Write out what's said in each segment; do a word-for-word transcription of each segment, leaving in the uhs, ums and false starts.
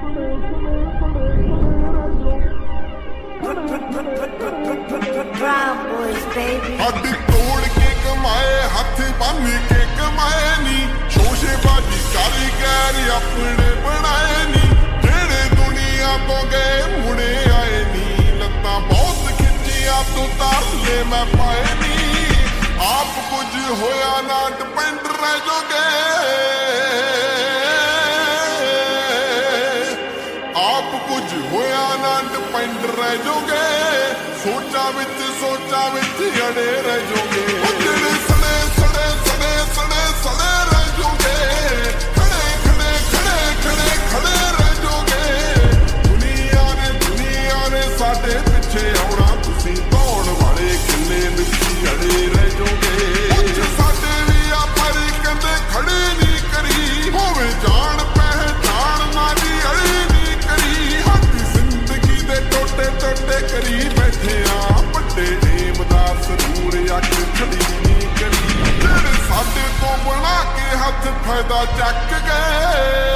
हड्डी तोड़ के कमाए हाथ बन के कमाए नी शोशे बाजी कारीगर अपने बनाए नी जेड़े दुनिया तो गए मुड़े आए नी लत्तां बहुत खिंचिया तो तारले मैं पाए नी आप कुछ होया ना डिपेंड रह जोगे आप कुछ होया ना डिपेंड रह जोगे सोचा विच सोचा विच अड़े रह जोगे जेड़े सड़े सड़े सड़े सड़े सड़े रह जोगे खड़े खड़े खड़े खड़े खड़े रह जोगे दुनिया ने दुनिया ने साडे पिछे आउणा तुसीं दौड़ वाले किन्ने विच अड़े रह जोगे कुछ साडे भी आ पर कहंदे खड़े नहीं करी होवे जान पहचान ना दी अड़ी नहीं करी हद जिंदगी दे टोटे टोटे करी बैठे आ ਵੱਡੇ ਏਮ ਦਾ ਸਰੂਰ ਅੱਖ ਖੜੀ ਨਹੀਂ ਕਰੀ ਜਿਹੜੇ ਸਾਡੇ ਤੋਂ ਬਣਾ ਕੇ ਹੱਥ ਫਾਇਦਾ ਚੱਕ ਗਏ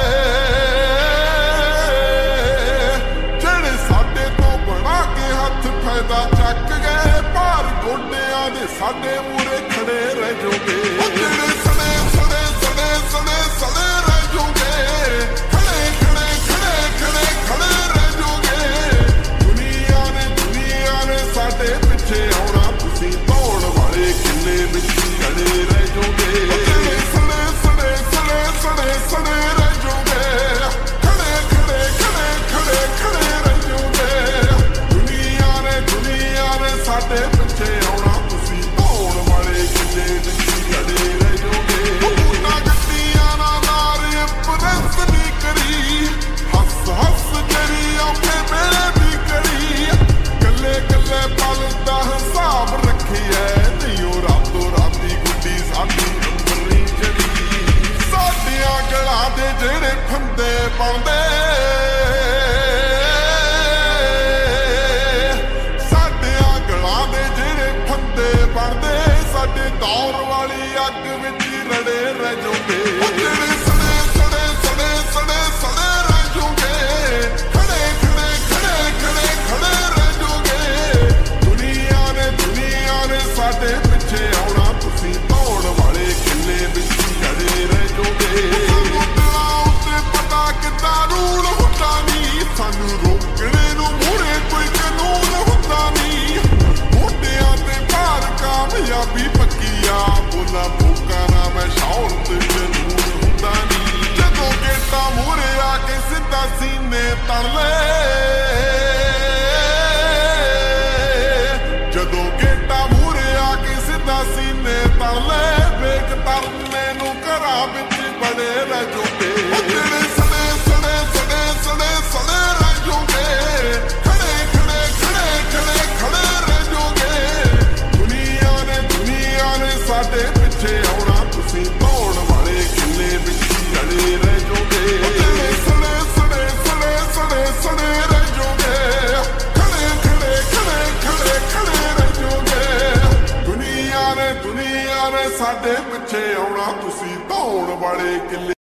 ਜਿਹੜੇ ਸਾਡੇ ਤੋਂ ਬਣਾ ਕੇ ਹੱਥ ਫਾਇਦਾ ਚੱਕ ਗਏ ਭਾਰ ਗੋਡਿਆਂ ਦੇ ਸਾਡੇ ਮੂਰੇ ਖੜੇ ਰਹਿ ਜੋਗੇ ਜਿਹੜੇ ਸੜੇ ਸੜੇ ਸੜੇ ਸੜੇ ਸੜੇ ਰਹਿ ਜੋਗੇ ਖੜੇ ਖੜੇ ਖੜੇ ਖੜੇ ਖੜੇ ਰਹਿ ਜੋਗੇ ਦੁਨੀਆ ਨੇ ਦੁਨੀਆ ਨੇ ਸਾਡੇ ਪਿੱਛੇ ਆਉਣਾ ਤੁਸੀਂ ਦੌੜ ਵਾਲੇ ਕਿੰਨੇ ਵਿੱਚ ਅੜੇ ਰਹਿ ਜੋਗੇ ਸੜੇ ਸੜੇ ਸੜੇ ਸੜੇ ਸੜੇ ਰਹਿ ਜੋਗੇ ਖੜੇ ਖੜੇ ਖੜੇ ਖੜੇ ਖੜੇ ਰਹਿ ਜੋਗੇ ਦੁਨੀਆ ਨੇ ਦੁਨੀਆ ਨੇ ਸਾਡੇ ਪਿੱਛੇ ਆਉਣਾ ਤੁਸੀਂ ਦੌੜ ਵਾਲੇ ਕਿੰਨੇ ਵਿੱਚ ਅੜੇ ਰਹਿ ਜੋਗੇ ਉਹਨਾਂ ਗੱਡੀਆਂ ਨਾਲ ਨਾਰ ਇੰਪ੍ਰੈਸ ਨਹੀਂ ਕਰੀ ਹੱਸ ਹੱਸ ਤੇਰੀ ਆਉਂਦੇ ਮੇਰੇ ਵੀ ਕਰੀ ਕੱਲੇ ਕੱਲੇ ਪਲ ਦਾ ਹਿਸਾਬ ਰੱਖਿਆ ਨਹੀਂ ਉਹ ਰਾਤੋਂ ਰਾਤੀ ਗੁੱਡੀ ਸਾਡੀ ਅੰਦਰ ਨਹੀਂ ਚੜੀ ਸਾਡੀਆਂ ਗਲਾਂ ਦੇ ਜਿਹੜੇ ਫੰਦੇ ਪਾਉਂਦੇ ਸਾਡੀਆਂ ਗਲਾਂ ਦੇ ਜਿਹੜੇ ਫੰਦੇ ਬਣਦੇ ਸਾਡੇ ਦੌਰ ਵਾਲੀ ਅੱਗ ਵਿੱਚ ਰੜੇ ਰਹਿ ਜੋਗੇ ਜਿਹੜੇ ਸੜੇ ਸੜੇ ਸੜੇ ਸੜੇ ਸੜੇ ਰਹਿ ਜੋਗੇ ਖੜੇ ਖੜੇ ਖੜੇ ਖੜੇ ਖੜੇ ਰਹਿ ਜੋਗੇ ਦੁਨੀਆ ਨੇ ਦੁਨੀਆ ਨੇ ਸਾਡੇ ਪਿੱਛੇ ਆਉਣਾ ਤੁਸੀਂ ਦੌੜ ਵਾਲੇ ਕਿੰਨੇ ਵਿੱਚ ਅੜੇ ਰਹਿ ਜੋਗੇ ਸਾਨੂੰ ਉੱਤੇ ਪਤਾ ਕਿੱਦਾਂ ਰੂਲ ਹੁੰਦਾ ਨਹੀਂ ਸਾਨੂੰ ਰੋਕਣੇ ਨੂੰ ਮੂਹਰੇ ਕੋਈ ਕਾਨੂੰਨ ਹੁੰਦਾ ਨਹੀਂ ਮੋਢਿਆਂ ਤੇ ਭਾਰ ਕਾਮਯਾਬੀ ਪੱਕੀ ਆ ਬੋਲਾ ਭੁੱਕਾ ਨਾ ਮੈਂ ਸ਼ੌਹਰਤ ਜਨੂਨ ਹੁੰਦਾ ਨਹੀਂ ਜਦੋਂ ਗੇਟਾਂ ਮੂਹਰੇ ਆ ਕੇ ਸਿੱਧਾ ਸੀਨੇ ਤਲ ਲੈ ਜਦੋਂ ਗੇਟਾਂ ਮੂਹਰੇ ਆ ਕੇ ਸਿੱਧਾ ਸੀਨੇ ਤਲ ਲੈ ਵੇਖ ਤਰਨੇ ਨੂੰ ਘਰਾਂ ਵਿੱਚ ਬੜੇ ਰਹਿ ਜੋਗੇ ਜਿਹੜੇ ਸੜੇ ਸੜੇ ਸੜੇ ਸੜੇ ਸੜੇ ਰਹਿ ਜੋਗੇ ਖੜੇ ਖੜੇ ਖੜੇ ਖੜੇ ਖੜੇ ਰਹਿ ਜੋਗੇ ਦੁਨੀਆ ਨੇ ਦੁਨੀਆ ਨੇ ਸਾਡੇ ਪਿੱਛੇ ਆਉਣਾ ਤੁਸੀਂ ਦੌੜ ਵਾਲੇ ਕਿੰਨੇ ਵਿੱਚ ਅੜੇ ਰਹਿ ਜੋਗੇ ਜਿਹੜੇ ਸੜੇ ਸੜੇ ਸੜੇ ਸੜੇ ਸੜੇ ਰਹਿ ਜੋਗੇ ਖੜੇ ਖੜੇ ਖੜੇ ਖੜੇ ਖੜੇ ਰਹਿ ਜੋਗੇ ਦੁਨੀਆ ਨੇ ਦੁਨੀਆ ਨੇ ਸਾਡੇ ਪਿੱਛੇ ਆਉਣਾ ਤੁਸੀਂ ਦੌੜ ਵਾਲੇ ਕਿੰਨੇ